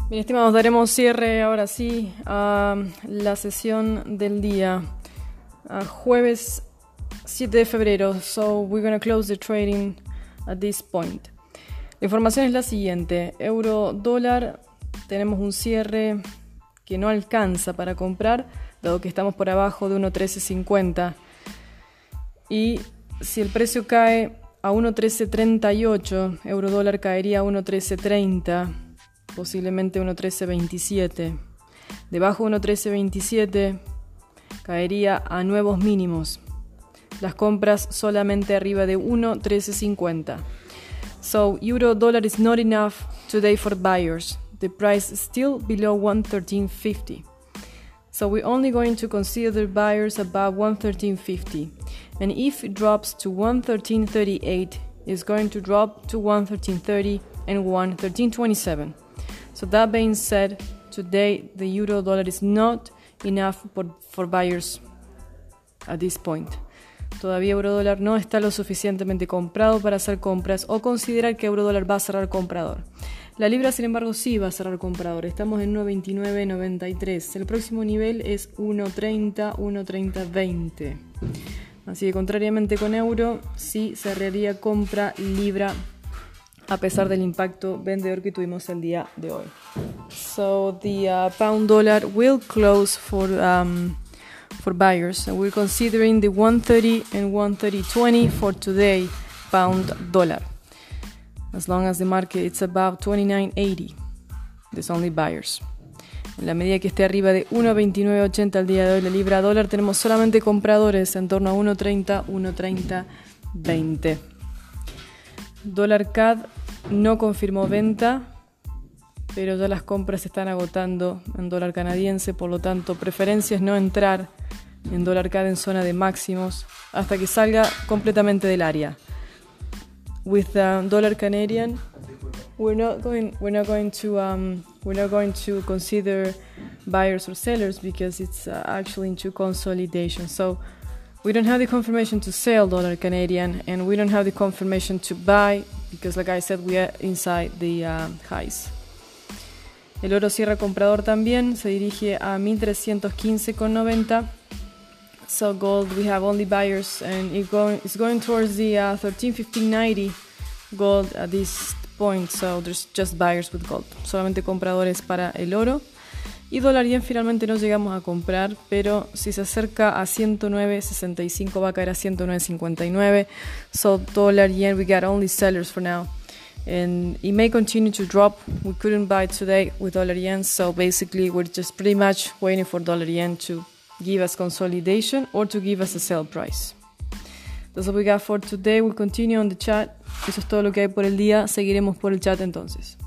Bien, estimados, daremos cierre ahora sí a la sesión del día, jueves 7 de febrero. So we're going to close the trading at this point. La información es la siguiente: euro dólar, tenemos un cierre que no alcanza para comprar, dado que estamos por abajo de 1.1350, y si el precio cae a 1.1338, euro dólar caería a 1.1330, posiblemente 1.1327. Debajo de 1.1327 caería a nuevos mínimos. Las compras solamente arriba de 1.1350. So euro dollar is not enough today for buyers. The price is still below 1.1350. So we're only going to consider buyers above 1.1350. And if it drops to 1.1338, it's going to drop to 1.1330 and 1.1327. So that being said, today the euro dollar is not enough for buyers at this point. Todavía euro dólar no está lo suficientemente comprado para hacer compras o considerar que euro dólar va a cerrar comprador. La libra, sin embargo, sí va a cerrar comprador. Estamos en 1.2993. El próximo nivel es 1.30, 1.3020. Así que contrariamente con euro, sí cerraría compra libra a pesar del impacto vendedor que tuvimos el día de hoy. So the pound dollar will close for buyers, and we're considering the 130 and 130.20 for today pound dollar. As long as the market is above 29.80, there's only buyers. En la medida que esté arriba de 1.2980 al día de hoy la libra dólar, tenemos solamente compradores en torno a 1.30, 1.3020. Dólar CAD no confirmó venta, pero ya las compras se están agotando en dólar canadiense, por lo tanto preferencia es no entrar en dólar CAD en zona de máximos hasta que salga completamente del área. With dollar Canadian, we're not going to consider buyers or sellers because it's actually into consolidation. So we don't have the confirmation to sell dollar Canadian, and we don't have the confirmation to buy because, like I said, we are inside the highs. El oro cierra comprador también, se dirige a 1315.90. So gold, we have only buyers, and it's going towards the 1315.90 gold at this point. So there's just buyers with gold. Solamente compradores para el oro. Y dólar yen finalmente no llegamos a comprar, pero si se acerca a 109.65 va a caer a 109.59. So dollar yen, we got only sellers for now. And it may continue to drop. We couldn't buy today with dollar yen, so basically we're just pretty much waiting for dollar yen to give us consolidation or to give us a sell price. That's what we got for today. We'll continue on the chat. Eso es todo lo que hay por el día. Seguiremos por el chat entonces.